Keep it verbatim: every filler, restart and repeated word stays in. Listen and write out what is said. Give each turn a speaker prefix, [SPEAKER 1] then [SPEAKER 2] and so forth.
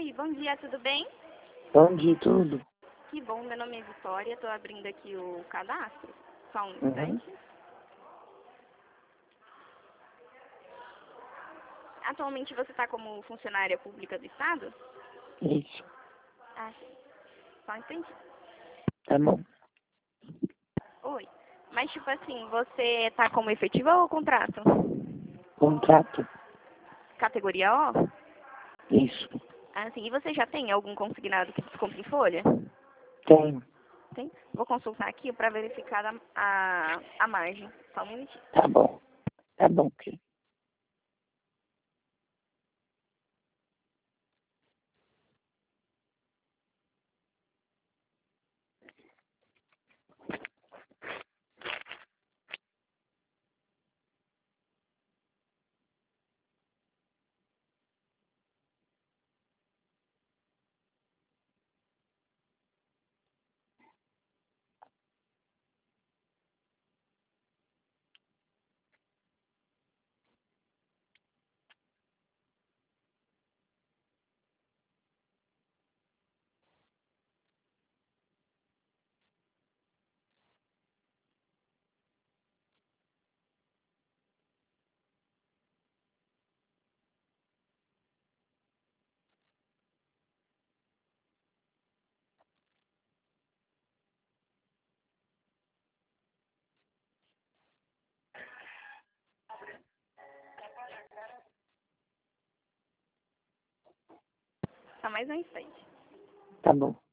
[SPEAKER 1] Oi, bom dia, tudo bem?
[SPEAKER 2] Bom dia, tudo.
[SPEAKER 1] Que bom, meu nome é Vitória, estou abrindo aqui o cadastro. Só um
[SPEAKER 2] Uhum.
[SPEAKER 1] instante. Atualmente você está como funcionária pública do Estado?
[SPEAKER 2] Isso.
[SPEAKER 1] Ah, sim. Só um instante.
[SPEAKER 2] Tá bom.
[SPEAKER 1] Oi. Mas, tipo assim, você está como efetiva ou contrato?
[SPEAKER 2] Contrato.
[SPEAKER 1] Categoria O?
[SPEAKER 2] Isso.
[SPEAKER 1] Ah, sim. E você já tem algum consignado que desconta em folha?
[SPEAKER 2] Tenho.
[SPEAKER 1] Tem? Vou consultar aqui para verificar a, a, a margem. Só um minutinho.
[SPEAKER 2] Tá bom. Tá bom, ok.
[SPEAKER 1] Só mais um instante.
[SPEAKER 2] Tá bom.